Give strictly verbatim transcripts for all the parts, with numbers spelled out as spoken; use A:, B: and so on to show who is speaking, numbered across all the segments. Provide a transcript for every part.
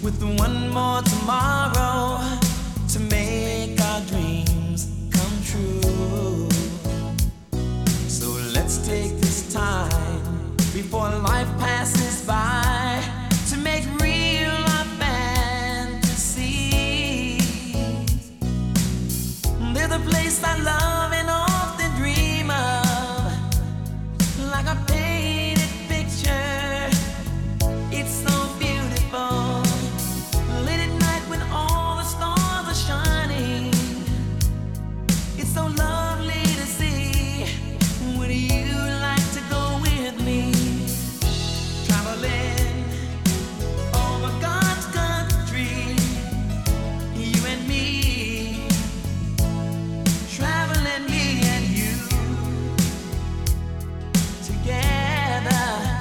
A: with one more tomorrow to make our dreams come true. So let's take this time before life passes by to make real our fantasies. There's a place I love and often dream of, like a painted picture. It's so beautiful. Late at night when all the stars are shining, it's so lovely to see. Would you like to go with me? Traveling over God's country, you and me. Traveling, me and you together.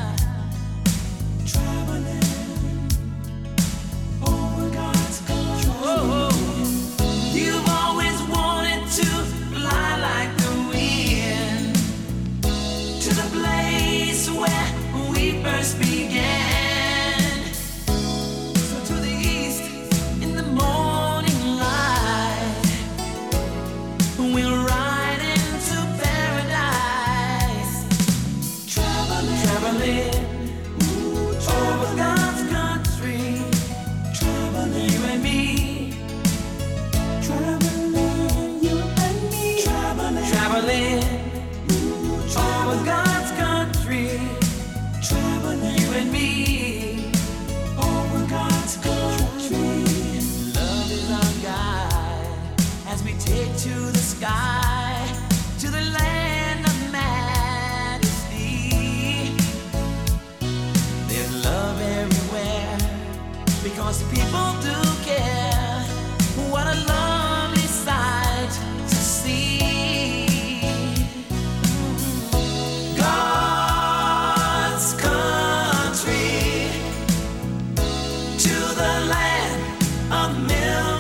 A: You've always wanted to fly like the wind to the place where we first began. So to the east in the morning light, we'll ride into paradise. Traveling, traveling over God's country, traveling, you and me. Traveling over God's country, traveling, you and me, over God's country. Love is our guide as we take to the sky, to the land of majesty. There's love everywhere because people do care. What a lovely sight to see. God's country, to the land of milk